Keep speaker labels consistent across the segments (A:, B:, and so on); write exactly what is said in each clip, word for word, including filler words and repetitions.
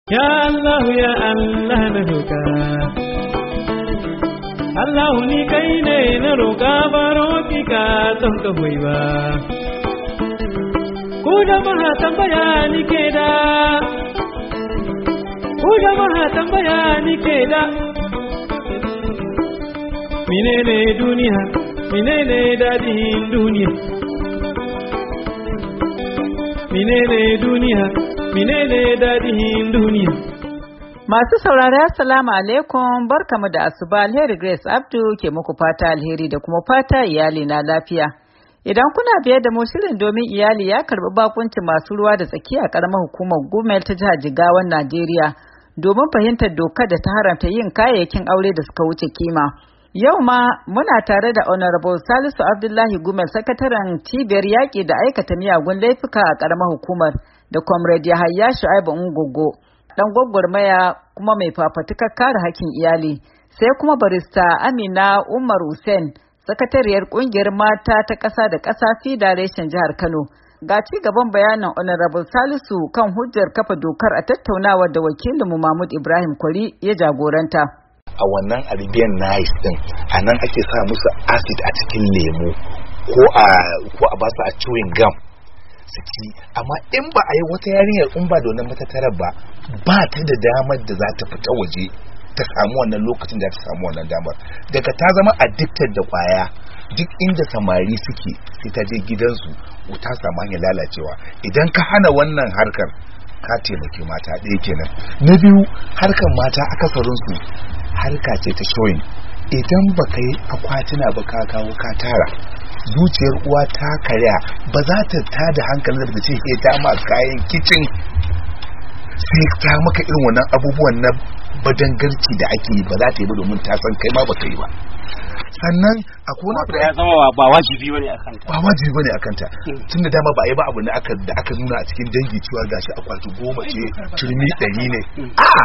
A: Ya Allah ya Allah na roƙa Allah ni kai ne na roƙa baro ki ka don ka hoyi ba ku jama'a tambaya ni ke da ku jama'a tambaya ni ke da menene duniya menene dadin duniya menene duniya menene dadin duniya.
B: Masu saurari assalamu alaikum, barkamu da asuba. Alheri Grace Abdu ke muku fata alheri da kuma fata iyali na lafiya. Idan kuna biye da mu shirin domin iyali ya karbi bakuncin masu ruwa da tsaki a karamar hukumar Gumel ta jihar Jigawan Najeriya domin fahimtar dokar da ta haramta yin kayayyakin aure da suka wuce kima. Yau ma muna tare da Honorable Salisu Abdullahi Gumel, sakataren cibiyar yaƙi da aikata miyagun laifuka a karamar hukumar, da Comrade Yahaya Shu'aibu Ngogo, dan gwagwarmaya kuma mai fafatukar kare hakkin iyali, sai kuma barista Amina Umar Hussein, sakatariyar kungiyar mata ta ƙasa da ƙasa Federation jihar Kano. Ga ci gaban bayanin Honorable Salisu kan hujjar kafa dokar a tattaunawar da wakilinmu Mahmud Ibrahim Kwari ya jagoranta.
C: A wannan Arabian Nights din, a nan ake sa musu acid a cikin lemu ko a ko a basu a chewing gum su ci, amma in ba a yi wata yarinyar in ba da wannan matattarar ba ba ta da damar da za ta fita waje ta samu wannan lokacin da ta samu wannan damar. Daga ta zama addicted da kwaya, duk inda samari suke sai ta je gidansu ta samu hanyar lalacewa. Idan ka hana wannan harkar ka taimake mata, ɗaya kenan. Na biyu, harkar mata akasarinsu harka ce ta showing. Idan ba ka yi akwatuna ba ka kawo ka tara, zuciyar uwa ta karya, ba za ta tada hankalin da ce ke ta ma kayan kicin sai ta maka irin wannan abubuwan na badangarci da ake yi, ba za ta yi ba domin ta san kai ma ba ka yi ba. Sannan akwai wani abu da
D: ya zama ba wajibi bane akan ta,
C: ba wajibi bane akan ta, tunda dama ba a yi ba abu ne aka da aka nuna a cikin dangi cewa gashi akwati goma ce turmi ɗari ne. A'a,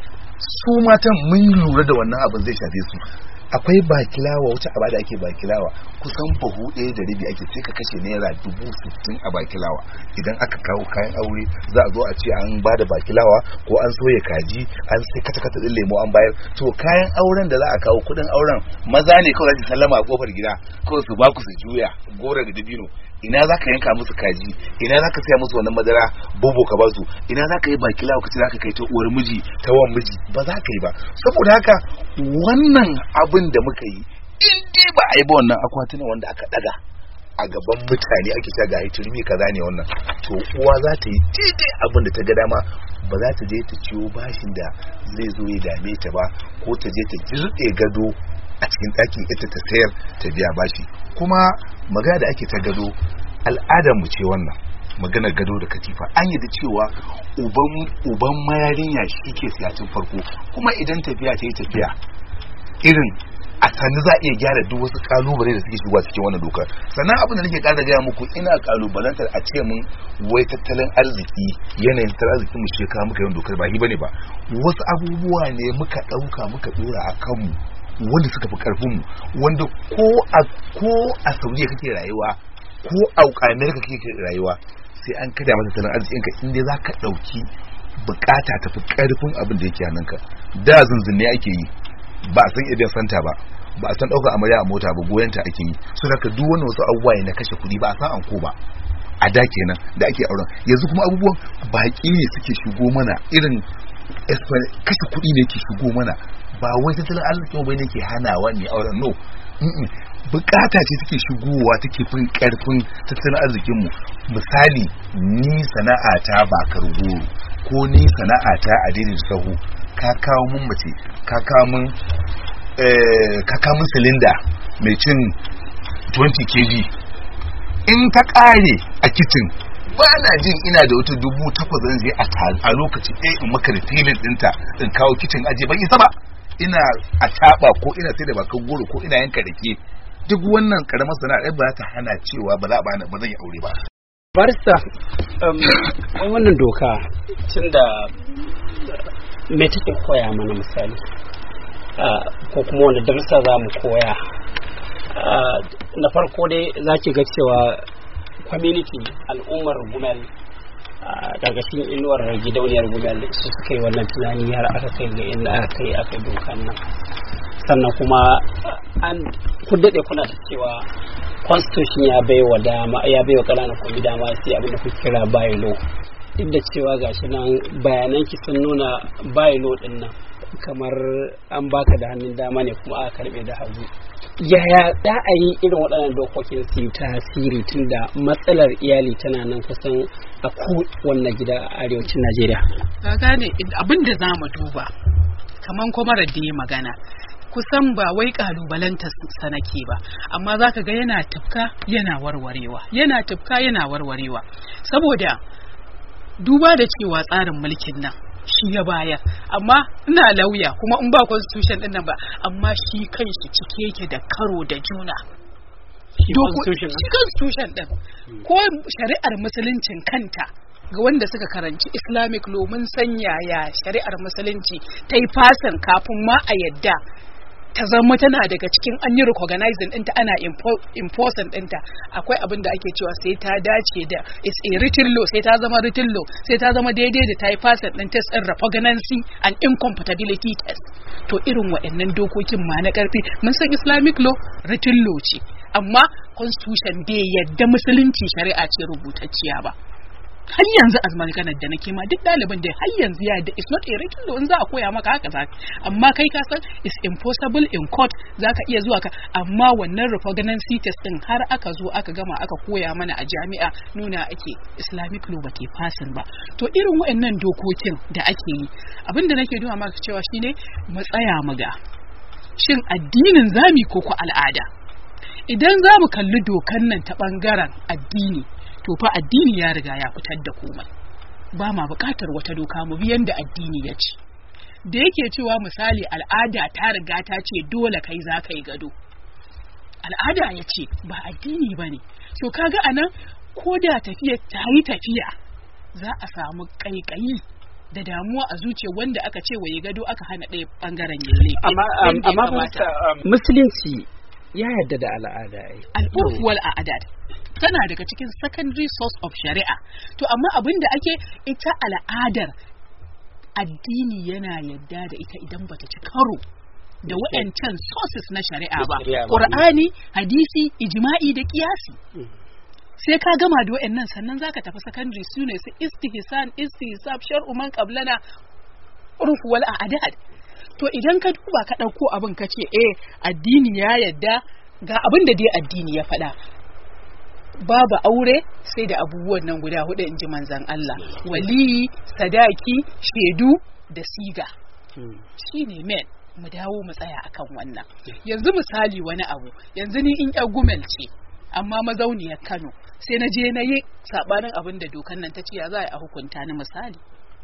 C: su matan mun lura da wannan abin zai shafe su. Akwai bakilawa, wata aba da ake bakilawa kusan buhu ɗaya da rabi ake, sai ka kashe naira dubu sittin a bakilawa. Idan aka kawo kayan aure za a zo a ce an ba da bakilawa ko an soya kaji, an sai kata kata ɗin lemo an bayar. To kayan auren da za a kawo, kuɗin auren maza ne kawai su sallama a kofar gida, kawai su baku su juya gora da dabino. Ina za ka yanka musu kaji, ina za ka saya musu wannan madara bobo ka basu, ina za ka yi bakilawa ka ce za ka kai ta uwar miji ta wan miji, ba za ka yi ba. Saboda haka wannan abin da muka yi, in dai ba a yi ba wannan akwatuna wanda aka daga a gaban mutane ake cewa ga turmi kaza ne wannan, to uwa za ta yi daidai abin da ta ga dama. Ba za ta je ta ciwo bashin da zai zo ya dame ta ba, ko ta je ta jirɗe gado a cikin ɗakin ita ta sayar ta biya bashi. Kuma magana da ake ta gado, al'adar mu ce wannan, maganar gado da katifa. An yi da cewa uban uban mayarinya shi ke siyatin farko, kuma idan tafiya ta yi tafiya, irin a sani za a iya gyara duk wasu kalubale da suke shigowa cikin wannan dokar. Sannan abin da nake ƙara gaya muku, ina kalubalantar a ce mun wai tattalin arziki, yanayin tattalin arziki mu shekara muka yin dokar, ba shi bane ba. Wasu abubuwa ne muka ɗauka muka ɗora a kanmu wanda suka fi karfin mu, wanda ko a ko a Saudiya kake rayuwa, ko a Amerika kake rayuwa, sai an kada masa tattalin arzikinka inda za ka ɗauki bukata tafi karfin abin da yake hannunka. Da zunzunne ake yi, ba a san idan santa ba, ba a san ɗaukar amarya a mota ba, goyonta ake yi. So da duk wani wasu abubuwa na kashe kuɗi, ba a san anko ba a da kenan da ake auren. Yanzu kuma abubuwan baƙi ne suke shigo mana, irin kashe kuɗi ne ke shigo mana, ba wai tattalin arzikin bai ne ke hanawa ne auren, no. Bukata ce take shigowa take fin karfin tattalin arzikin mu. Misali, ni sana'ata ba kargoro, ko ni sana'ata a daidai sahu, ka kawo mun mace, ka kawo mun eh ka kawo mun silinda mai cin twenty kilograms, in ta kare a kitchen, ba na jin ina da wata dubu takwas zan je a lokaci ɗaya in maka refilling ɗinta in kawo kitchen aje, ban isa ba. Ina a taba ko ina sai da bakan goro ko ina yanka rake, duk wannan karamar sana'a ba ta hana cewa ba za ba ba zan yi aure ba.
D: Barista, um, wannan doka tunda me take koya mana misali, uh, ko kuma wanda darussa za mu koya. Uh, na farko dai za ki ga cewa community, al'ummar Gumel ƙarƙashin inuwar gidauniyar Gumel su suka yi wannan tunani har aka kai ga inda aka kai aka dokan nan. Sannan kuma an ku daɗe kuna ta cewa constitution ya bai wa dama ya bai wa ƙananan kwami dama sai abin da kuke kira bylaw, duk da cewa gashi nan bayananki sun nuna bylaw din nan kamar an baka da hannun dama ne kuma aka karbe da hagu. Yaya za a yi irin waɗannan dokokin su yi tasiri tunda matsalar iyali tana nan kusan a kowanne gida a arewacin Najeriya?
E: Ka gane abin da za mu duba kaman kuma da ya magana kusan ba wai kalubalanta sanake ba, amma za ka ga yana tafka yana warwarewa yana tafka yana warwarewa saboda duba da cewa tsarin mulkin nan shi ya bayar, amma ina lauya kuma in ba constitution din nan ba, amma shi kanshi cike yake da karo da juna. Shi constitution din ko shari'ar musuluncin kanta ga wanda suka karanci Islamic law mun san yaya shari'ar musulunci ta yi fasin kafin ma a yadda ta zama tana daga cikin an yi recognizing ɗinta ana enforcing ɗinta. Akwai abin da ake cewa sai ta dace da it's a written law, sai ta zama written law, sai ta zama daidai da ta yi passing ɗin test ɗin repugnancy and incompatibility test. To irin waɗannan dokokin ma na ƙarfi mun san Islamic law written law ce, amma constitution bai yadda musulunci shari'a ce rubutacciya ba. Har yanzu azman kanar da nake ma duk ɗaliban da har yanzu ya da it's not a written law, in za a koya maka haka zaka, amma kai ka san it's impossible in court zaka iya zuwa ka, amma wannan repugnancy test din har aka zo aka gama aka koya mana a jami'a nuna ake Islamic law bake fasin ba. To irin waɗannan dokokin da ake yi abinda nake nuna maka cewa shine mu tsaya mu ga shin addinin zami ko ko al'ada. Idan za mu kalli dokan nan ta bangaren addini, to fa addini ya riga ya fitar da komai, ba ma buƙatar wata doka, mu bi yanda addini ya ce. Da yake cewa misali al'ada ta riga ta ce dole kai za ka yi gado, al'ada ya ce ba addini ba ne. So kaga anan ko da tafiya ta yi tafiya za a samu ƙaiƙayi da damuwa a zuciya wanda aka ce waye gado aka hana ɗaya ɓangaren yalle.
D: Amma musulunci ya yarda da al'ada ai.
E: Al'urf wal a'dad tana daga cikin secondary source of shari'a. To amma abin da ake ita al'adar addini yana yadda da ita idan bata ci karo da waɗancan sources na shari'a ba, Qur'ani, hadisi, ijma'i da kiyasi. Sai ka gama da waɗannan sannan zaka tafi secondary su ne su istihsan, istihsab, shar'u man qablana, urf wal a'dad. To idan ka duba ka ɗauko abin ka ce eh addini ya yadda ga abin da dai addini ya faɗa, babu aure sai da abubuwan nan guda hudu in ji manzon Allah, wali, sadaki, shedu da siga. Shine men, mu dawo mu tsaya akan wannan. Yanzu misali wani abu, yanzu ni in yar Gumel ce amma mazauniyar Kano, sai na je na yi sabanin abin da dokan nan ta ce ya za a hukunta ni misali.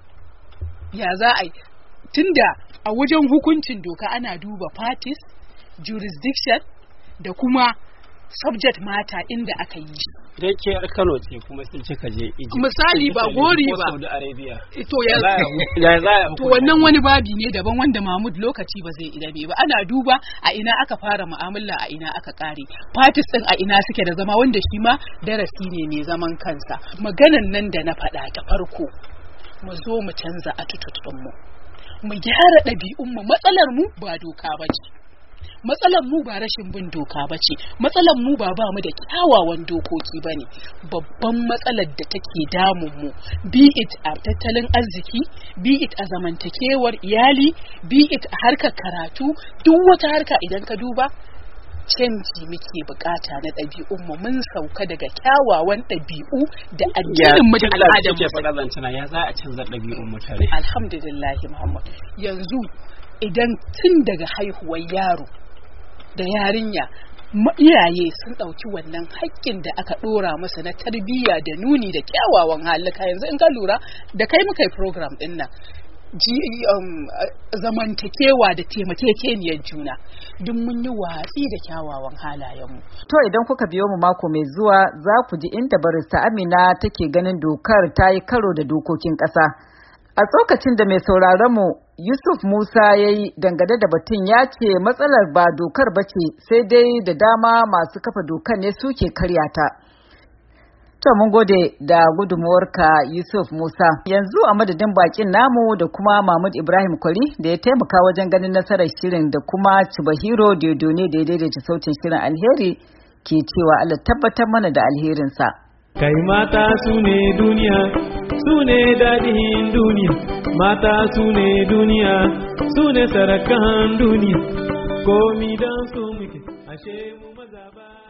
E: Ya za a yi tunda a wajen hukuncin doka ana duba parties, jurisdiction da kuma subject matter inda aka yi shi.
D: Idan ke yar Kano ce kuma sun ce ka je Egypt.
E: Misali ba gori ba.
D: Saudi Arabia.
E: To ya za to wannan wani babi ne daban wanda Mahmud lokaci ba zai idabe ba. Ana duba a ina aka fara mu'amala a ina aka kare. Parties din a ina suke da zama wanda shi ma darasi ne mai zaman kansa. Maganan nan da na faɗa ta farko mu zo mu canza attitude din mu. Mu gyara ɗabi'un mu, matsalar mu ba doka bace. Matsalar mu ba rashin bin doka ba ce, matsalar mu ba ba mu da kyawawan dokoki ba ne. Babban matsalar da take damun mu, be it a tattalin arziki, be it a zamantakewar iyali, be it a harkar karatu, duk wata harka idan ka duba canji muke bukata na ɗabi'un mu, mun sauka daga kyawawan ɗabi'u da addinin mu da al'adar mu.
D: Ya za a canza ɗabi'un mutane?
E: Alhamdulillah Muhammad. Yanzu idan tun daga haihuwar yaro da yarinya iyaye sun ɗauki wannan haƙƙin da aka ɗora masa na tarbiyya da nuni da kyawawan halika. Yanzu in ka lura da kai muka yi program ɗin nan um, zamantakewa da taimakekeniyar juna duk mun yi watsi da kyawawan halayenmu.
B: To idan kuka biyo mu mako mai zuwa za ku ji inda barista Amina take ganin dokar ta yi karo da dokokin ƙasa. A tsokacin da mai sauraron mu Yusuf Musa ya yi dangane da batun ya ce matsalar ba dokar ba ce sai dai da dama masu kafa dokar ne suke karya ta. To mun gode da gudunmuwarka Yusuf Musa. Yanzu a madadin bakin namu da kuma Mahmud Ibrahim Kwari da ya taimaka wajen ganin nasarar shirin da kuma Chibahiro Diodone da ya daidaita sautin shirin, alheri ke cewa Allah tabbatar mana da alherinsa.
A: Kai mata su ne duniya, su ne daɗin duniya, mata su ne duniya, su ne sarakan duniya, komi don su muke, ashe mu maza ba.